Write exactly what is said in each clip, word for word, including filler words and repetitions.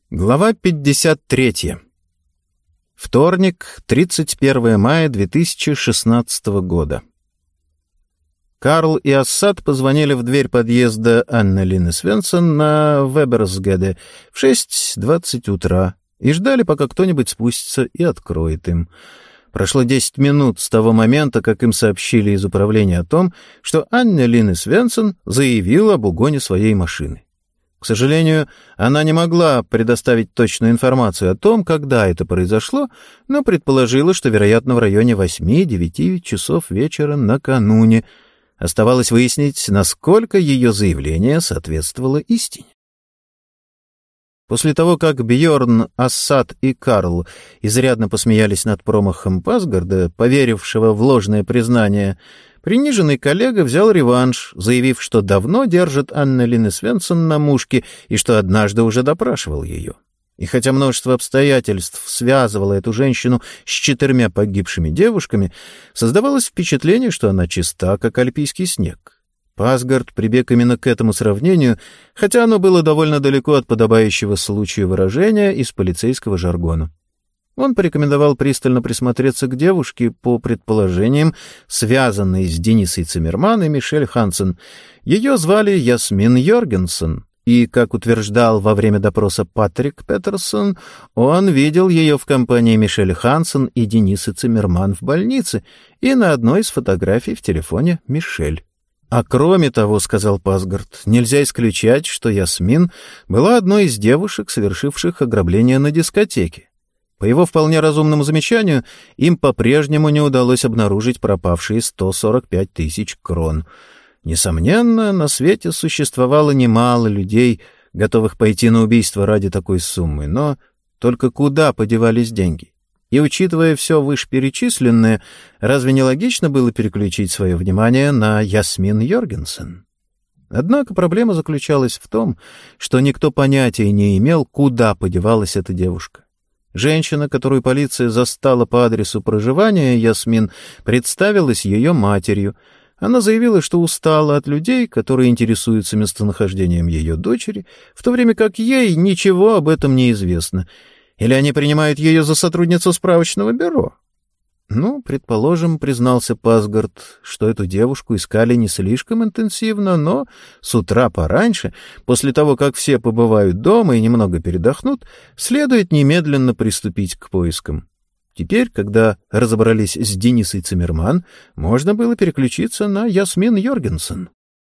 Глава пятьдесят третья. Вторник, тридцать первое мая две тысячи шестнадцатого года. Карл и Ассад позвонили в дверь подъезда Анны-Лины Свенсон на Веберсгеде в шесть двадцать утра и ждали, пока кто-нибудь спустится и откроет им. Прошло десять минут с того момента, как им сообщили из управления о том, что Анна-Лина Свенсон заявила об угоне своей машины. К сожалению, она не могла предоставить точную информацию о том, когда это произошло, но предположила, что, вероятно, в районе восьми-девяти часов вечера накануне. Оставалось выяснить, насколько ее заявление соответствовало истине. После того, как Бьорн, Ассад и Карл изрядно посмеялись над промахом Пасгарда, поверившего в ложное признание, приниженный коллега взял реванш, заявив, что давно держит Анна-Лину Свенсон на мушке и что однажды уже допрашивал ее. И хотя множество обстоятельств связывало эту женщину с четырьмя погибшими девушками, создавалось впечатление, что она чиста, как альпийский снег. Пасгард прибег именно к этому сравнению, хотя оно было довольно далеко от подобающего случаю выражения из полицейского жаргона. Он порекомендовал пристально присмотреться к девушке, по предположениям, связанной с Денисой Циммерман и Мишель Хансен. Ее звали Ясмин Йоргенсен, и, как утверждал во время допроса Патрик Петерсон, он видел ее в компании Мишель Хансен и Денисы Циммерман в больнице и на одной из фотографий в телефоне Мишель. А кроме того, — сказал Пасгард, — нельзя исключать, что Ясмин была одной из девушек, совершивших ограбление на дискотеке. По его вполне разумному замечанию, им по-прежнему не удалось обнаружить пропавшие сто сорок пять тысяч крон. Несомненно, на свете существовало немало людей, готовых пойти на убийство ради такой суммы, но только куда подевались деньги? И, учитывая все вышеперечисленное, разве не логично было переключить свое внимание на Ясмин Йоргенсен? Однако проблема заключалась в том, что никто понятия не имел, куда подевалась эта девушка. Женщина, которую полиция застала по адресу проживания Ясмин, представилась ее матерью. Она заявила, что устала от людей, которые интересуются местонахождением ее дочери, в то время как ей ничего об этом не известно. Или они принимают ее за сотрудницу справочного бюро? Ну, предположим, признался Пасгард, что эту девушку искали не слишком интенсивно, но с утра пораньше, после того, как все побывают дома и немного передохнут, следует немедленно приступить к поискам. Теперь, когда разобрались с Денисой Циммерман, можно было переключиться на Ясмин Йоргенсен.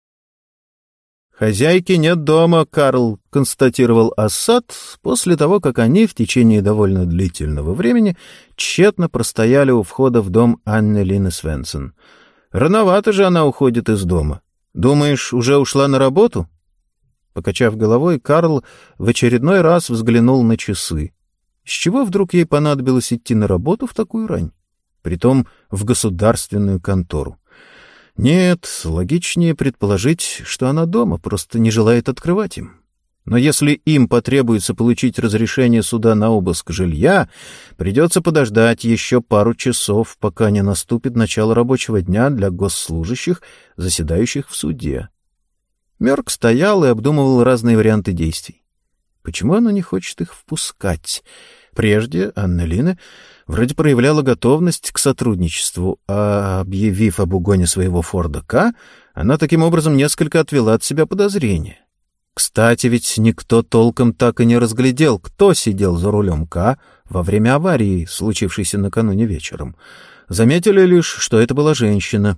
«Хозяйки нет дома, Карл», — констатировал Ассад после того, как они в течение довольно длительного времени тщетно простояли у входа в дом Анны-Лины Свенсон. «Рановато же она уходит из дома. Думаешь, уже ушла на работу?» Покачав головой, Карл в очередной раз взглянул на часы. С чего вдруг ей понадобилось идти на работу в такую рань? Притом в государственную контору. Нет, логичнее предположить, что она дома, просто не желает открывать им. Но если им потребуется получить разрешение суда на обыск жилья, придется подождать еще пару часов, пока не наступит начало рабочего дня для госслужащих, заседающих в суде. Мёрк стоял и обдумывал разные варианты действий. Почему она не хочет их впускать? Прежде Анна-Лина вроде проявляла готовность к сотрудничеству, а, объявив об угоне своего Форда К, она таким образом несколько отвела от себя подозрения. Кстати, ведь никто толком так и не разглядел, кто сидел за рулем К во время аварии, случившейся накануне вечером. Заметили лишь, что это была женщина.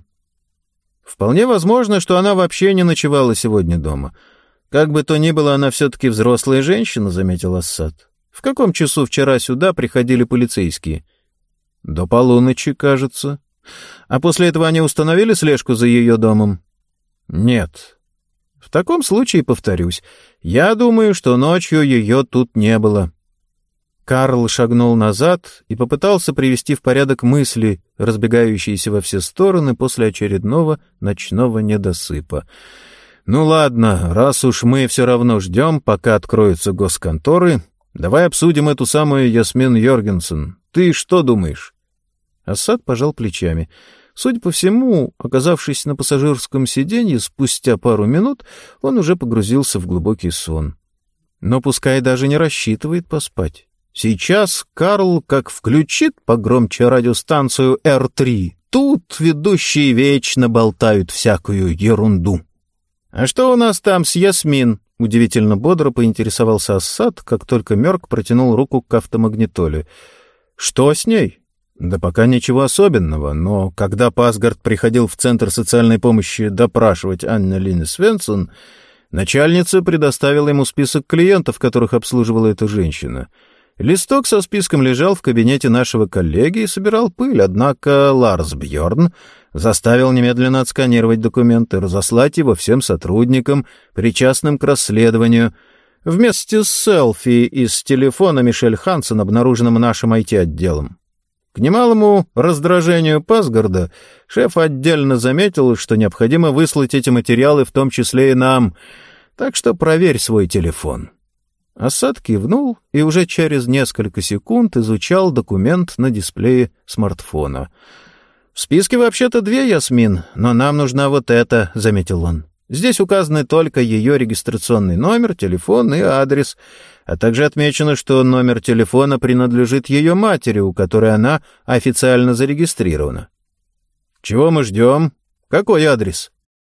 Вполне возможно, что она вообще не ночевала сегодня дома. Как бы то ни было, она все-таки взрослая женщина, — заметил Ассад. В каком часу вчера сюда приходили полицейские? До полуночи, кажется. А после этого они установили слежку за ее домом? Нет. В таком случае, повторюсь, я думаю, что ночью ее тут не было. Карл шагнул назад и попытался привести в порядок мысли, разбегающиеся во все стороны после очередного ночного недосыпа. Ну ладно, раз уж мы все равно ждем, пока откроются госконторы, давай обсудим эту самую Ясмин Йоргенсен. Ты что думаешь? Ассад пожал плечами. Судя по всему, оказавшись на пассажирском сиденье, спустя пару минут он уже погрузился в глубокий сон. Но пускай даже не рассчитывает поспать. Сейчас Карл как включит погромче радиостанцию эр три, тут ведущие вечно болтают всякую ерунду. «А что у нас там с Ясмин?» — удивительно бодро поинтересовался Ассад, как только Мёрк протянул руку к автомагнитоле. «Что с ней?» «Да пока ничего особенного, но когда Пасгард приходил в Центр социальной помощи допрашивать Анна Линне Свенсон, начальница предоставила ему список клиентов, которых обслуживала эта женщина. Листок со списком лежал в кабинете нашего коллеги и собирал пыль, однако Ларс Бьорн заставил немедленно отсканировать документы, разослать его всем сотрудникам, причастным к расследованию, вместе с селфи из телефона Мишель Хансен, обнаруженным нашим ай ти-отделом. К немалому раздражению Пасгарда шеф отдельно заметил, что необходимо выслать эти материалы, в том числе и нам, так что проверь свой телефон». Ассад кивнул и уже через несколько секунд изучал документ на дисплее смартфона. «В списке вообще-то две Ясмин, но нам нужна вот эта», — заметил он. «Здесь указаны только ее регистрационный номер, телефон и адрес, а также отмечено, что номер телефона принадлежит ее матери, у которой она официально зарегистрирована». «Чего мы ждем? Какой адрес?»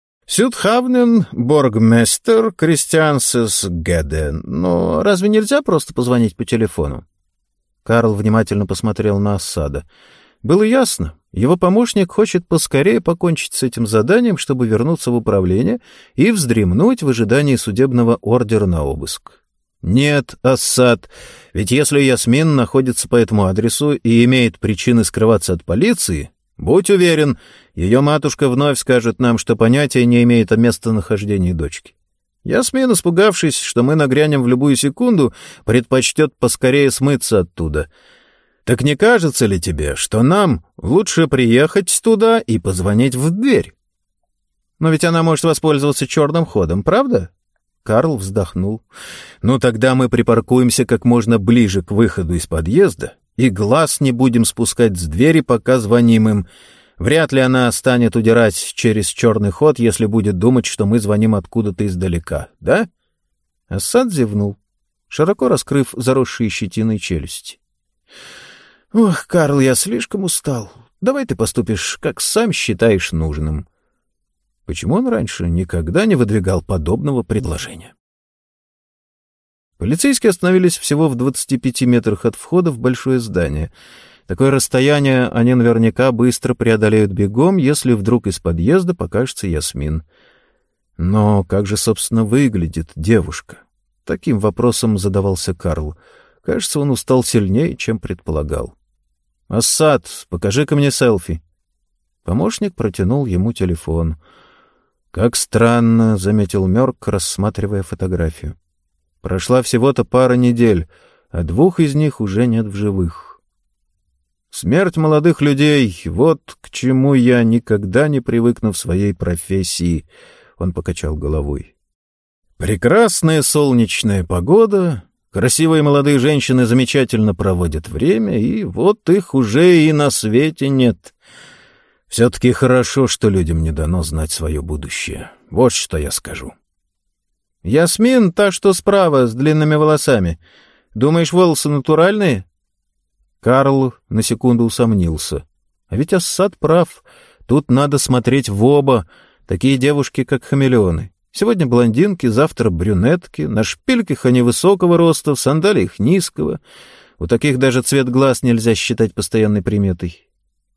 «Сюдхавнен, Боргместер, Кристиансес Геде. Но разве нельзя просто позвонить по телефону?» Карл внимательно посмотрел на Ассада. Было ясно, его помощник хочет поскорее покончить с этим заданием, чтобы вернуться в управление и вздремнуть в ожидании судебного ордера на обыск. «Нет, Ассад, ведь если Ясмин находится по этому адресу и имеет причины скрываться от полиции, будь уверен, ее матушка вновь скажет нам, что понятия не имеет о местонахождении дочки. Ясмин, испугавшись, что мы нагрянем в любую секунду, предпочтет поскорее смыться оттуда. Так не кажется ли тебе, что нам лучше приехать туда и позвонить в дверь? Но ведь она может воспользоваться черным ходом, правда?» Карл вздохнул. «Ну тогда мы припаркуемся как можно ближе к выходу из подъезда и глаз не будем спускать с двери, пока звоним им. Вряд ли она станет удирать через черный ход, если будет думать, что мы звоним откуда-то издалека, да?» Ассад зевнул, широко раскрыв заросшие щетиной челюсти. «Ох, Карл, я слишком устал. Давай ты поступишь, как сам считаешь нужным». Почему он раньше никогда не выдвигал подобного предложения? Полицейские остановились всего в двадцати пяти метрах от входа в большое здание. Такое расстояние они наверняка быстро преодолеют бегом, если вдруг из подъезда покажется Ясмин. Но как же, собственно, выглядит девушка? Таким вопросом задавался Карл. Кажется, он устал сильнее, чем предполагал. «Ассад, покажи-ка мне селфи». Помощник протянул ему телефон. «Как странно», — заметил Мёрк, рассматривая фотографию. «Прошла всего-то пара недель, а двух из них уже нет в живых. Смерть молодых людей — вот к чему я никогда не привыкну в своей профессии», — он покачал головой. «Прекрасная солнечная погода, красивые молодые женщины замечательно проводят время, и вот их уже и на свете нет». Все-таки хорошо, что людям не дано знать свое будущее. Вот что я скажу. «Ясмин, та, что справа, с длинными волосами. Думаешь, волосы натуральные?» Карл на секунду усомнился. А ведь Ассад прав. Тут надо смотреть в оба. Такие девушки, как хамелеоны. Сегодня блондинки, завтра брюнетки. На шпильках они высокого роста, в сандалиях низкого. У таких даже цвет глаз нельзя считать постоянной приметой.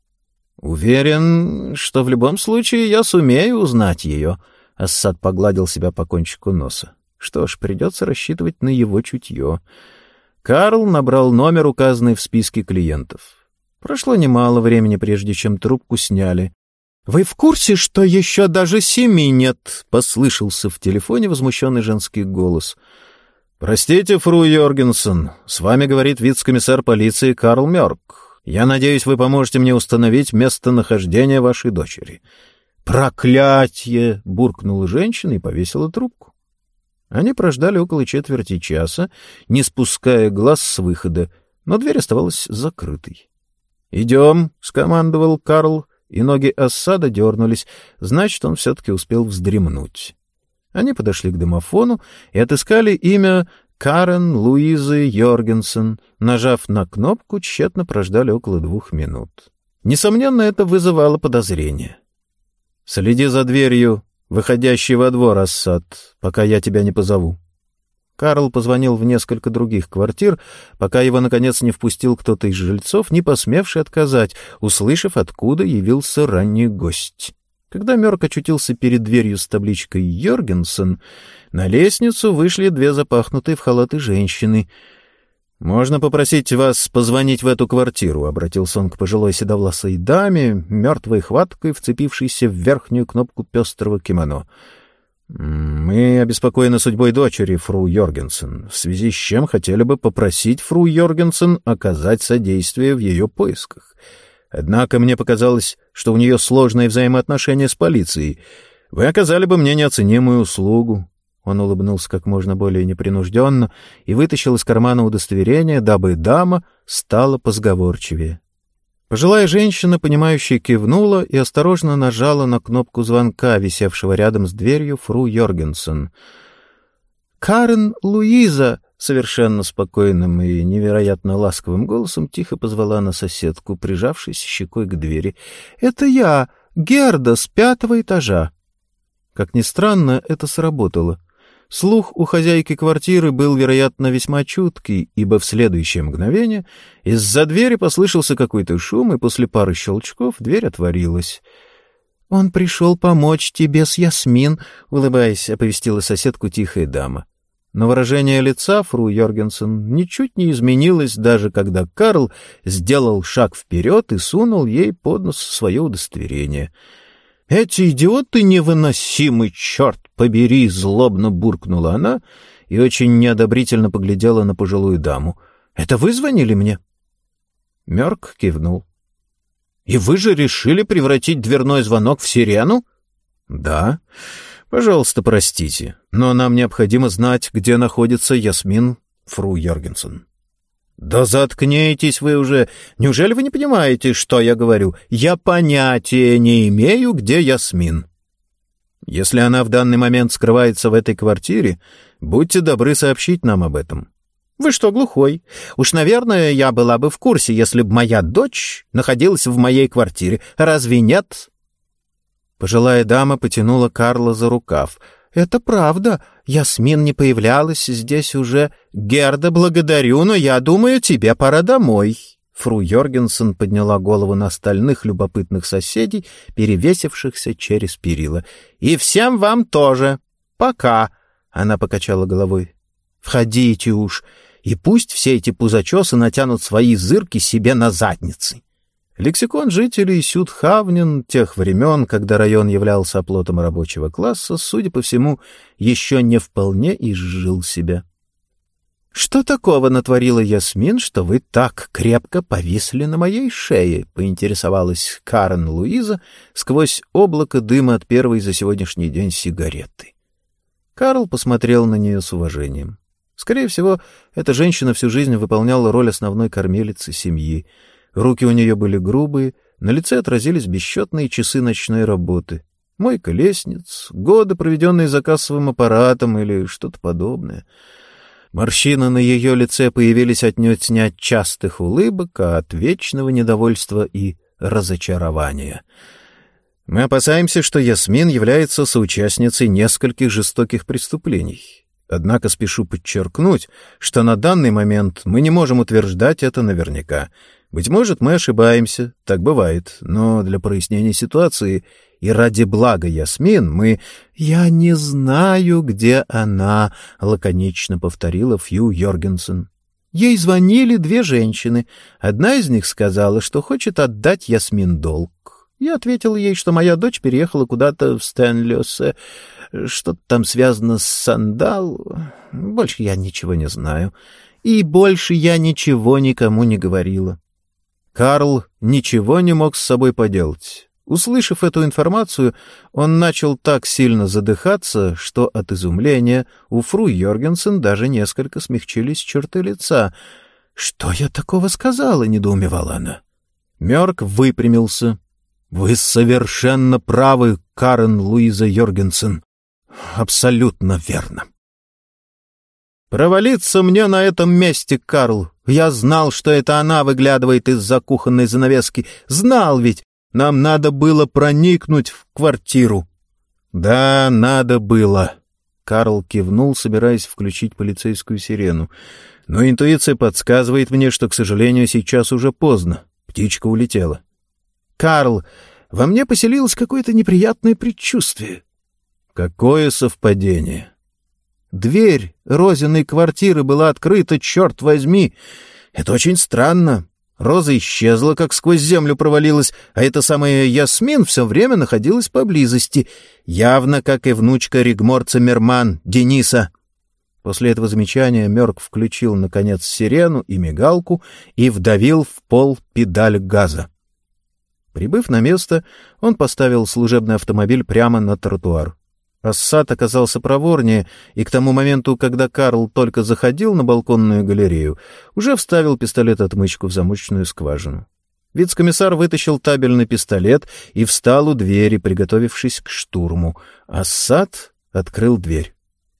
«Уверен, что в любом случае я сумею узнать ее», — Ассад погладил себя по кончику носа. Что ж, придется рассчитывать на его чутье. Карл набрал номер, указанный в списке клиентов. Прошло немало времени, прежде чем трубку сняли. «Вы в курсе, что еще даже семи нет?» — послышался в телефоне возмущенный женский голос. «Простите, фру Йоргенсен, с вами говорит вице-комиссар полиции Карл Мёрк. Я надеюсь, вы поможете мне установить местонахождение вашей дочери». «Проклятье!» — буркнула женщина и повесила трубку. Они прождали около четверти часа, не спуская глаз с выхода, но дверь оставалась закрытой. «Идем», — скомандовал Карл, и ноги Ассада дернулись, значит, он все-таки успел вздремнуть. Они подошли к домофону и отыскали имя Карен Луизы Йоргенсен, нажав на кнопку, тщетно прождали около двух минут. Несомненно, это вызывало подозрение. «Следи за дверью, выходящей во двор, Ассад, пока я тебя не позову». Карл позвонил в несколько других квартир, пока его, наконец, не впустил кто-то из жильцов, не посмевший отказать, услышав, откуда явился ранний гость. Когда Мёрк очутился перед дверью с табличкой «Йоргенсен», на лестницу вышли две запахнутые в халаты женщины. «Можно попросить вас позвонить в эту квартиру?» — обратился он к пожилой седовласой даме, мертвой хваткой, вцепившейся в верхнюю кнопку пестрого кимоно. «Мы обеспокоены судьбой дочери, фру Йоргенсен, в связи с чем хотели бы попросить фру Йоргенсен оказать содействие в ее поисках. Однако мне показалось, что у нее сложные взаимоотношения с полицией. Вы оказали бы мне неоценимую услугу». Он улыбнулся как можно более непринужденно и вытащил из кармана удостоверение, дабы дама стала позговорчивее. Пожилая женщина, понимающе кивнула и осторожно нажала на кнопку звонка, висевшего рядом с дверью фру Йоргенсен. «Карен Луиза!» — совершенно спокойным и невероятно ласковым голосом тихо позвала на соседку, прижавшись щекой к двери. «Это я, Герда, с пятого этажа». Как ни странно, это сработало. Слух у хозяйки квартиры был, вероятно, весьма чуткий, ибо в следующее мгновение из-за двери послышался какой-то шум, и после пары щелчков дверь отворилась. «Он пришел помочь тебе с Ясмин», — улыбаясь, оповестила соседку тихая дама. Но выражение лица фру Йоргенсен ничуть не изменилось, даже когда Карл сделал шаг вперед и сунул ей под нос свое удостоверение. «Эти идиоты невыносимы, черт побери!» — злобно буркнула она и очень неодобрительно поглядела на пожилую даму. «Это вы звонили мне?» Мёрк кивнул. «И вы же решили превратить дверной звонок в сирену?» «Да. Пожалуйста, простите, но нам необходимо знать, где находится Ясмин, фру Йоргенсен». «Да заткнитесь вы уже! Неужели вы не понимаете, что я говорю? Я понятия не имею, где Ясмин. Если она в данный момент скрывается в этой квартире, будьте добры сообщить нам об этом». «Вы что, глухой? Уж, наверное, я была бы в курсе, если бы моя дочь находилась в моей квартире. Разве нет?» Пожилая дама потянула Карла за рукав. «Это правда. Ясмин не появлялась здесь уже. Герда, благодарю, но я думаю, тебе пора домой». Фру Йоргенсен подняла голову на остальных любопытных соседей, перевесившихся через перила. «И всем вам тоже. Пока», — она покачала головой. «Входите уж, и пусть все эти пузачесы натянут свои зырки себе на задницы». Лексикон жителей Сюдхавнен тех времен, когда район являлся оплотом рабочего класса, судя по всему, еще не вполне изжил себя. «Что такого натворила Ясмин, что вы так крепко повисли на моей шее?» — поинтересовалась Карен Луиза сквозь облако дыма от первой за сегодняшний день сигареты. Карл посмотрел на нее с уважением. Скорее всего, эта женщина всю жизнь выполняла роль основной кормилицы семьи. Руки у нее были грубые, на лице отразились бесчетные часы ночной работы. Мойка лестниц, годы, проведенные за кассовым аппаратом или что-то подобное. Морщины на ее лице появились отнюдь не от частых улыбок, а от вечного недовольства и разочарования. «Мы опасаемся, что Ясмин является соучастницей нескольких жестоких преступлений. Однако спешу подчеркнуть, что на данный момент мы не можем утверждать это наверняка. Быть может, мы ошибаемся, так бывает, но для прояснения ситуации и ради блага Ясмин мы... «Я не знаю, где она», — лаконично повторила Фью Йоргенсен. Ей звонили две женщины. Одна из них сказала, что хочет отдать Ясмин долг. Я ответил ей, что моя дочь переехала куда-то в Стэнлёсе, что-то там связано с Сандал. Больше я ничего не знаю. И больше я ничего никому не говорила. Карл ничего не мог с собой поделать. Услышав эту информацию, он начал так сильно задыхаться, что от изумления у фру Йоргенсен даже несколько смягчились черты лица. «Что я такого сказала?» — недоумевала она. Мёрк выпрямился. «Вы совершенно правы, Карен Луиза Йоргенсен. Абсолютно верно». «Провалиться мне на этом месте, Карл! Я знал, что это она выглядывает из-за кухонной занавески. Знал ведь! Нам надо было проникнуть в квартиру». «Да, надо было». Карл кивнул, собираясь включить полицейскую сирену. «Но интуиция подсказывает мне, что, к сожалению, сейчас уже поздно. Птичка улетела». «Карл, во мне поселилось какое-то неприятное предчувствие». «Какое совпадение!» «Дверь Розиной квартиры была открыта, черт возьми! Это очень странно. Роза исчезла, как сквозь землю провалилась, а эта самая Ясмин все время находилась поблизости, явно, как и внучка Ригморца Мерман, Дениса». После этого замечания Мёрк включил, наконец, сирену и мигалку и вдавил в пол педаль газа. Прибыв на место, он поставил служебный автомобиль прямо на тротуар. Ассад оказался проворнее, и к тому моменту, когда Карл только заходил на балконную галерею, уже вставил пистолет-отмычку в замочную скважину. Вице-комиссар вытащил табельный пистолет и встал у двери, приготовившись к штурму. Ассад открыл дверь.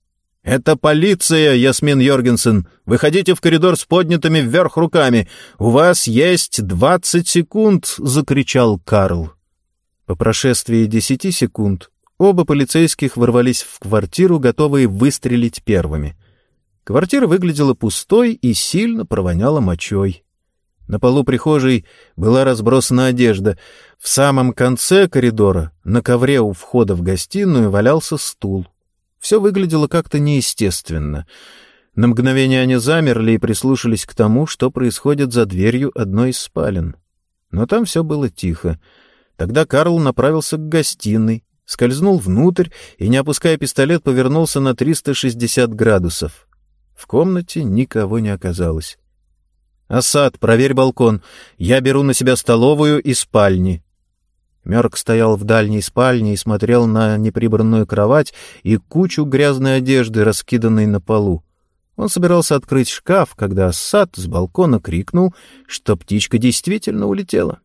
«Это полиция, Ясмин Йоргенсен! Выходите в коридор с поднятыми вверх руками! У вас есть двадцать секунд!» — закричал Карл. По прошествии десяти секунд оба полицейских ворвались в квартиру, готовые выстрелить первыми. Квартира выглядела пустой и сильно провоняла мочой. На полу прихожей была разбросана одежда. В самом конце коридора, на ковре у входа в гостиную, валялся стул. Все выглядело как-то неестественно. На мгновение они замерли и прислушались к тому, что происходит за дверью одной из спален. Но там все было тихо. Тогда Карл направился к гостиной, скользнул внутрь и, не опуская пистолет, повернулся на триста шестьдесят градусов. В комнате никого не оказалось. «Ассад, проверь балкон. Я беру на себя столовую и спальни». Мёрк стоял в дальней спальне и смотрел на неприбранную кровать и кучу грязной одежды, раскиданной на полу. Он собирался открыть шкаф, когда Ассад с балкона крикнул, что птичка действительно улетела.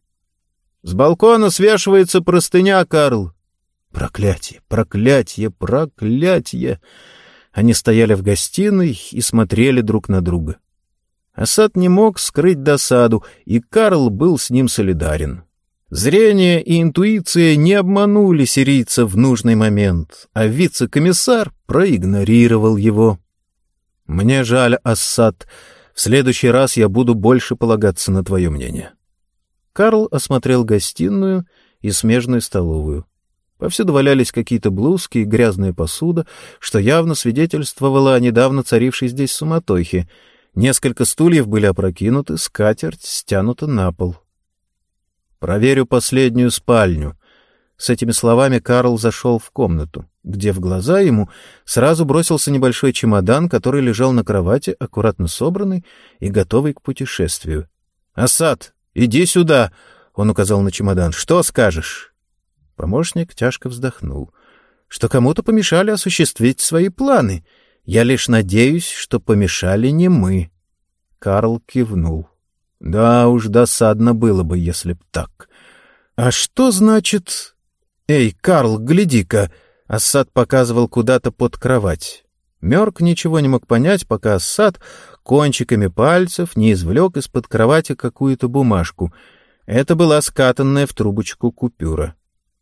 «С балкона свешивается простыня, Карл!» Проклятие, проклятие, проклятие! Они стояли в гостиной и смотрели друг на друга. Ассад не мог скрыть досаду, и Карл был с ним солидарен. Зрение и интуиция не обманули сирийца в нужный момент, а вице-комиссар проигнорировал его. «Мне жаль, Ассад. В следующий раз я буду больше полагаться на твое мнение». Карл осмотрел гостиную и смежную столовую. Повсюду валялись какие-то блузки и грязная посуда, что явно свидетельствовало о недавно царившей здесь суматохе. Несколько стульев были опрокинуты, скатерть стянута на пол. «Проверю последнюю спальню». С этими словами Карл зашел в комнату, где в глаза ему сразу бросился небольшой чемодан, который лежал на кровати, аккуратно собранный и готовый к путешествию. «Ассад, иди сюда!» — он указал на чемодан. «Что скажешь?» Помощник тяжко вздохнул. «Что кому-то помешали осуществить свои планы. Я лишь надеюсь, что помешали не мы». Карл кивнул. «Да уж, досадно было бы, если б так. А что значит...» «Эй, Карл, гляди-ка!» Ассад показывал куда-то под кровать. Мёрк ничего не мог понять, пока Ассад кончиками пальцев не извлек из-под кровати какую-то бумажку. Это была скатанная в трубочку купюра.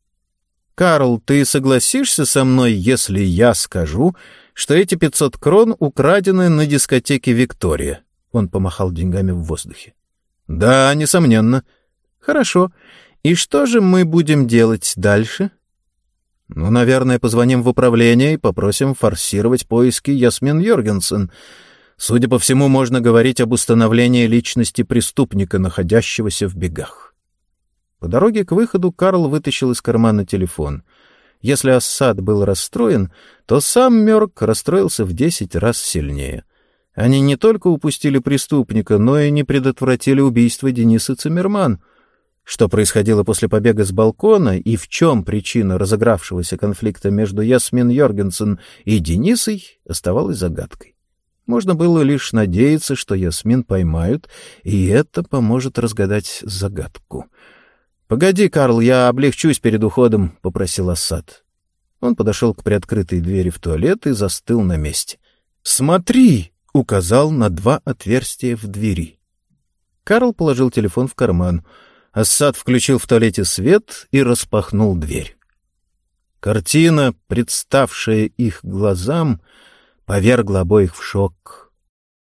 «Карл, ты согласишься со мной, если я скажу, что эти пятьсот крон украдены на дискотеке «Виктория»?» Он помахал деньгами в воздухе. «Да, несомненно». «Хорошо. И что же мы будем делать дальше?» «Ну, наверное, позвоним в управление и попросим форсировать поиски Ясмин Йоргенсен. Судя по всему, можно говорить об установлении личности преступника, находящегося в бегах». По дороге к выходу Карл вытащил из кармана телефон. Если Ассад был расстроен, то сам Мёрк расстроился в десять раз сильнее. Они не только упустили преступника, но и не предотвратили убийство Дениса Циммерман. Что происходило после побега с балкона и в чем причина разыгравшегося конфликта между Ясмин Йоргенсен и Денисой, оставалось загадкой. Можно было лишь надеяться, что Ясмин поймают, и это поможет разгадать загадку. «Погоди, Карл, я облегчусь перед уходом», — попросил Ассад. Он подошел к приоткрытой двери в туалет и застыл на месте. «Смотри!» указал на два отверстия в двери. Карл положил телефон в карман. Ассад включил в туалете свет и распахнул дверь. Картина, представшая их глазам, повергла обоих в шок.